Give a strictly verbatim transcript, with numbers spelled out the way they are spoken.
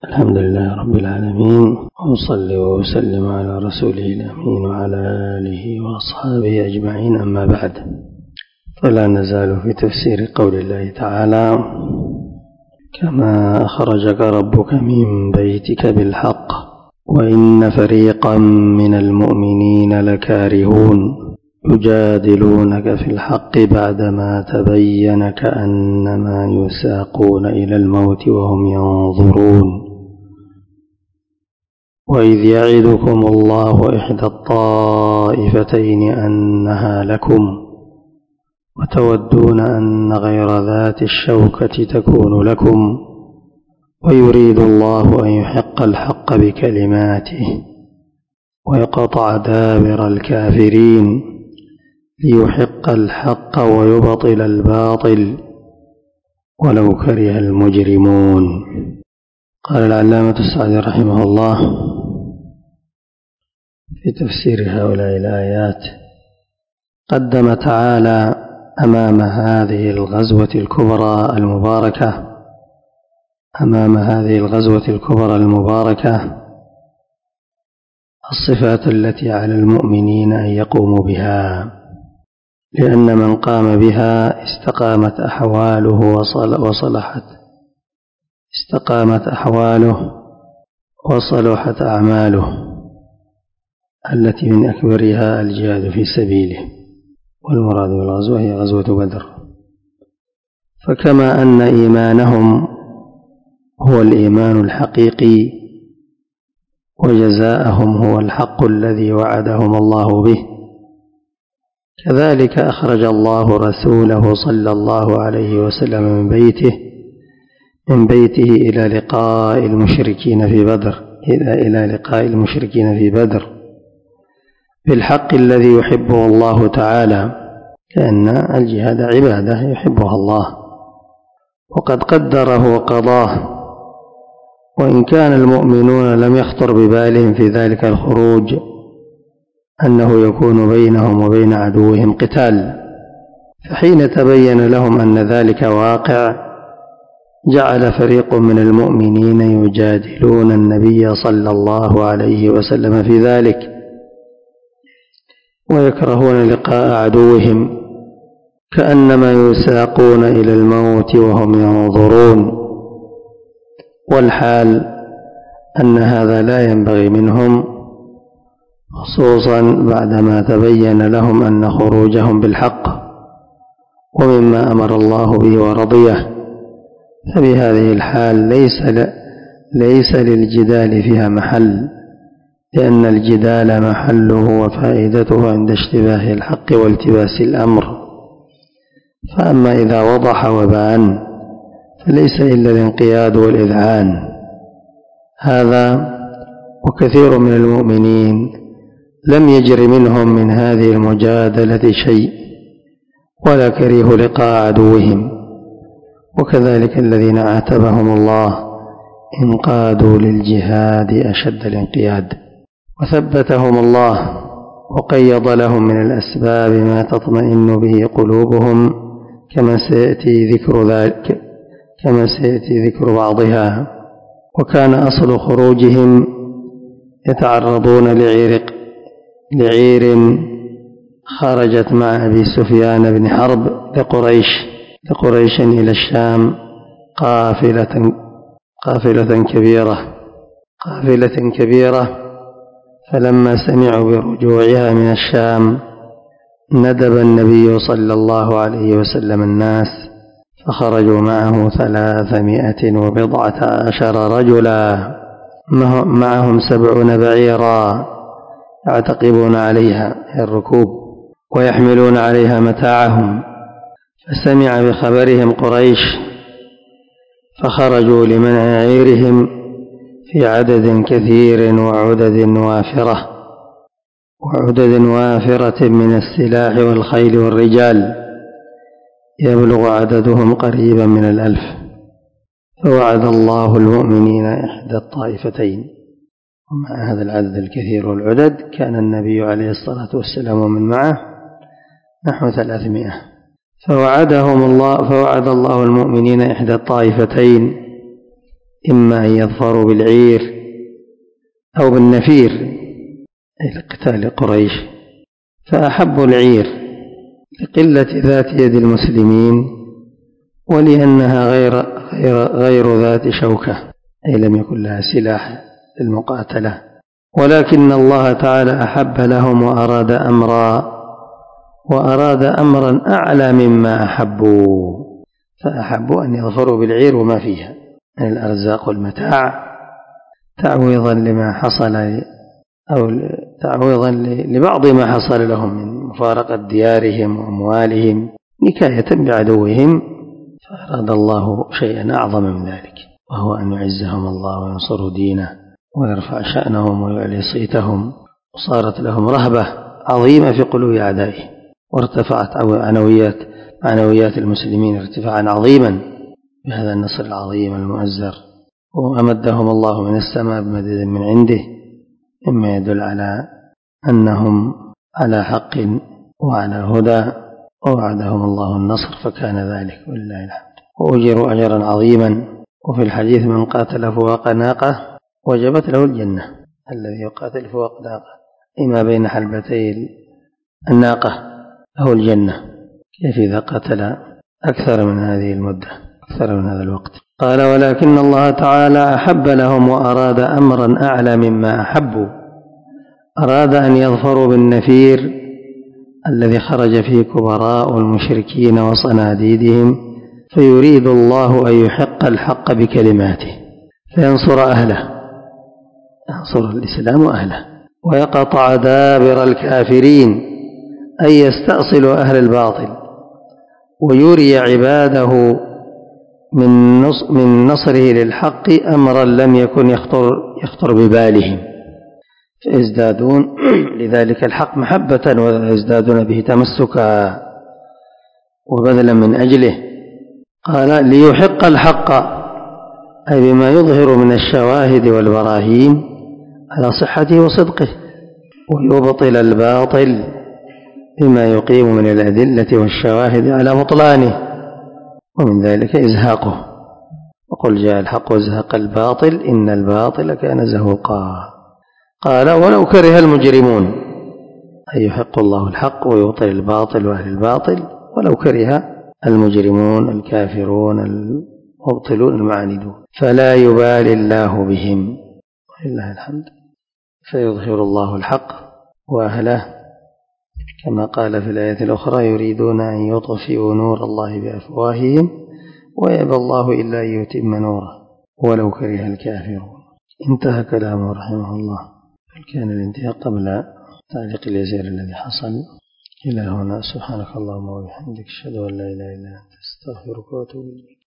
الحمد لله رب العالمين، وأصلي وأسلم على رسوله الأمين وعلى آله وأصحابه أجمعين، أما بعد، فلا نزال في تفسير قول الله تعالى: كما أخرجك ربك من بيتك بالحق وإن فريقا من المؤمنين لكارهون يجادلونك في الحق بعدما تبين كأنما يساقون إلى الموت وهم ينظرون. وإذ يعدكم الله إحدى الطائفتين أنها لكم وتودون أن غير ذات الشوكة تكون لكم ويريد الله أن يحق الحق بكلماته ويقطع دابر الكافرين ليحق الحق ويبطل الباطل ولو كره المجرمون. قال العلامة السعدي رحمه الله في تفسير هؤلاء الآيات: قدم تعالى أمام هذه الغزوة الكبرى المباركة أمام هذه الغزوة الكبرى المباركة الصفات التي على المؤمنين أن يقوموا بها، لأن من قام بها استقامت أحواله وصلحت استقامت أحواله وصلحت أعماله، التي من أكبرها الجهاد في سبيله، والمراد بالغزوة هي غزوة بدر. فكما أن إيمانهم هو الإيمان الحقيقي وجزاءهم هو الحق الذي وعدهم الله به، كذلك أخرج الله رسوله صلى الله عليه وسلم من بيته من بيته إلى لقاء المشركين في بدر إلى إلى لقاء المشركين في بدر بالحق الذي يحبه الله تعالى، لأن الجهاد عبادة يحبها الله وقد قدره وقضاه، وإن كان المؤمنون لم يخطر ببالهم في ذلك الخروج أنه يكون بينهم وبين عدوهم قتال، فحين تبين لهم أن ذلك واقع جعل فريق من المؤمنين يجادلون النبي صلى الله عليه وسلم في ذلك ويكرهون لقاء عدوهم كأنما يساقون إلى الموت وهم ينظرون، والحال أن هذا لا ينبغي منهم، خصوصا بعدما تبين لهم أن خروجهم بالحق ومما أمر الله به ورضيه، فبهذه الحال ليس ليس للجدال فيها محل، لأن الجدال محله وفائدته عند اشتباه الحق والتباس الأمر. فأما إذا وضح وبان فليس إلا الانقياد والإذعان. هذا وكثير من المؤمنين لم يجر منهم من هذه المجادلة شيء ولا كرهوا لقاء عدوهم، وكذلك الذين عاتبهم الله انقادوا للجهاد أشد الانقياد، وثبتهم الله وقيض لهم من الأسباب ما تطمئن به قلوبهم، كما سيأتي ذكر ذلك كما سيأتي ذكر بعضها. وكان أصل خروجهم يتعرضون لعير لعير خرجت مع أبي سفيان بن حرب لقريش لقريش إلى الشام قافلة قافلة كبيرة قافلة كبيرة فلما سمعوا برجوعها من الشام ندب النبي صلى الله عليه وسلم الناس، فخرجوا معه ثلاثمائة وبضعة عشر رجلا، معهم سبعون بعيرا يعتقبون عليها الركوب ويحملون عليها متاعهم، فسمع بخبرهم قريش فخرجوا لمنع عيرهم في عدد كثير وعدد وافرة وعدد وافرة من السلاح والخيل والرجال، يبلغ عددهم قريبا من الألف. فوعد الله المؤمنين إحدى الطائفتين، ومع هذا العدد الكثير والعدد كان النبي عليه الصلاة والسلام ومن معه نحو ثلاثمائة. فوعدهم الله فوعد الله المؤمنين إحدى الطائفتين إما أن يظفروا بالعير أو بالنفير أي لقتال قريش، فأحبوا العير لقلة ذات يد المسلمين ولأنها غير, غير, غير ذات شوكة، أي لم يكن لها سلاح للمقاتلة، ولكن الله تعالى أحب لهم وأراد أمرا وأراد أمرا أعلى مما أحبوا، فأحبوا أن يظفروا بالعير وما فيها من الأرزاق والمتاع تعويضا لما حصل أو تعويضا لبعض ما حصل لهم من مفارقة ديارهم وأموالهم نكاية بعدوهم، فأراد الله شيئا أعظم من ذلك، وهو أن يعزهم الله وينصر دينه ويرفع شأنهم ويعلي صيتهم، وصارت لهم رهبة عظيمة في قلوب أعدائهم، وارتفعت معنويات معنويات المسلمين ارتفاعا عظيما بهذا النصر العظيم المؤزر، وأمدهم الله من السماء بمدد من عنده مما يدل على أنهم على حق وعلى هدى، ووعدهم الله النصر فكان ذلك ولله الحمد، وأجروا أجرا عظيما. وفي الحديث من قاتل فوق ناقة وجبت له الجنة، الذي يقاتل فوق ناقة إما بين حلبتي الناقة له الجنة، كيف إذا قتل أكثر من هذه المدة أكثر من هذا الوقت. قال ولكن الله تعالى أحب لهم وأراد أمرا أعلى مما أحبوا، أراد أن يظفروا بالنفير الذي خرج فيه كبراء المشركين وصناديدهم، فيريد الله أن يحق الحق بكلماته فينصر أهله، ينصر الإسلام أهله، ويقطع دابر الكافرين أي يستأصل أهل الباطل، ويري عباده من نصره للحق أمرا لم يكن يخطر, يخطر ببالهم، فيزدادون لذلك الحق محبة ويزدادون به تمسكا وبذلا من أجله. قال ليحق الحق أي بما يظهر من الشواهد والبراهين على صحته وصدقه، ويبطل الباطل بما يقيم من الأدلة والشواهد على بطلانه، ومن ذلك إزهاقه، وقل جاء الحق وزهق الباطل إن الباطل كان زهوقا. قال ولو كره المجرمون أي يحق الله الحق ويبطل الباطل وأهل الباطل ولو كره المجرمون الكافرون المبطلون المعاندون، فلا يبالي الله بهم ولله الحمد، فيظهر الله الحق وأهله كما قال في الآية الأخرى يريدون أن يطفئوا نور الله بأفواههم ويأبى الله إلا أن يتم نوره ولو كره الكافرون. انتهى كلامه رحمه الله، كان الانتهاء قبل تعليق اليسير الذي حصل إلى هنا. سبحانك اللهم وبحمدك أشهد أن لا إله إلا أنت أستغفرك وأتوب إليك.